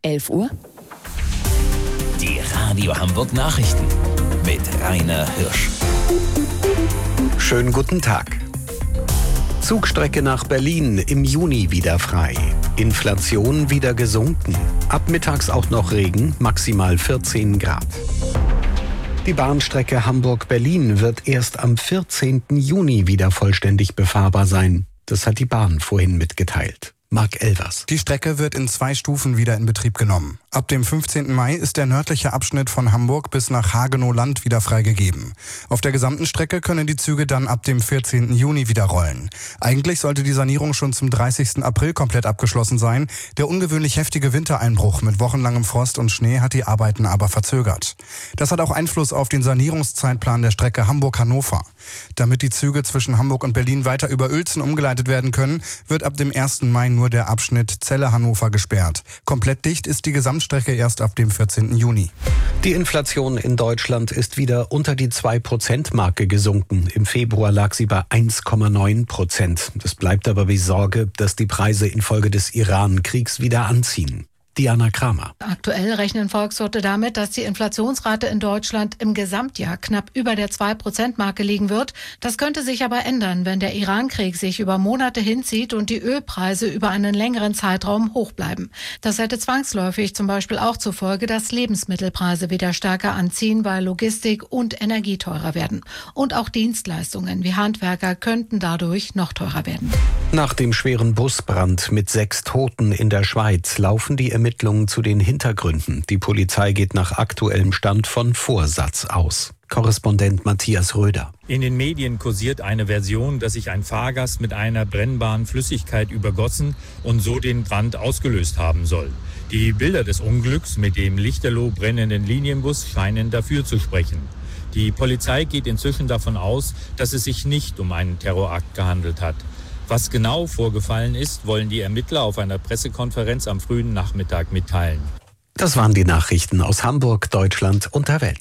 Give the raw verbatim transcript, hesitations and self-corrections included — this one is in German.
elf Uhr. Die Radio Hamburg Nachrichten mit Rainer Hirsch. Schönen guten Tag. Zugstrecke nach Berlin im Juni wieder frei. Inflation wieder gesunken. Ab mittags auch noch Regen, maximal vierzehn Grad. Die Bahnstrecke Hamburg-Berlin wird erst am vierzehnten Juni wieder vollständig befahrbar sein. Das hat die Bahn vorhin mitgeteilt. Marc Elvers. Die Strecke wird in zwei Stufen wieder in Betrieb genommen. Ab dem fünfzehnten Mai ist der nördliche Abschnitt von Hamburg bis nach Hagenow-Land wieder freigegeben. Auf der gesamten Strecke können die Züge dann ab dem vierzehnten Juni wieder rollen. Eigentlich sollte die Sanierung schon zum dreißigsten April komplett abgeschlossen sein. Der ungewöhnlich heftige Wintereinbruch mit wochenlangem Frost und Schnee hat die Arbeiten aber verzögert. Das hat auch Einfluss auf den Sanierungszeitplan der Strecke Hamburg-Hannover. Damit die Züge zwischen Hamburg und Berlin weiter über Uelzen umgeleitet werden können, wird ab dem ersten Mai nur der Abschnitt Celle-Hannover gesperrt. Komplett dicht ist die Gesamtstrecke erst ab dem vierzehnten Juni. Die Inflation in Deutschland ist wieder unter die zwei Prozent Marke gesunken. Im Februar lag sie bei eins Komma neun Prozent. Es bleibt aber die Sorge, dass die Preise infolge des Iran-Kriegs wieder anziehen. Diana Kramer. Aktuell rechnen Volkswirte damit, dass die Inflationsrate in Deutschland im Gesamtjahr knapp über der zwei Prozent Marke liegen wird. Das könnte sich aber ändern, wenn der Iran-Krieg sich über Monate hinzieht und die Ölpreise über einen längeren Zeitraum hoch bleiben. Das hätte zwangsläufig zum Beispiel auch zur Folge, dass Lebensmittelpreise wieder stärker anziehen, weil Logistik und Energie teurer werden. Und auch Dienstleistungen wie Handwerker könnten dadurch noch teurer werden. Nach dem schweren Busbrand mit sechs Toten in der Schweiz laufen die Ermittlungen zu den Hintergründen. Die Polizei geht nach aktuellem Stand von Vorsatz aus. Korrespondent Matthias Röder. In den Medien kursiert eine Version, dass sich ein Fahrgast mit einer brennbaren Flüssigkeit übergossen und so den Brand ausgelöst haben soll. Die Bilder des Unglücks mit dem lichterloh brennenden Linienbus scheinen dafür zu sprechen. Die Polizei geht inzwischen davon aus, dass es sich nicht um einen Terrorakt gehandelt hat. Was genau vorgefallen ist, wollen die Ermittler auf einer Pressekonferenz am frühen Nachmittag mitteilen. Das waren die Nachrichten aus Hamburg, Deutschland und der Welt.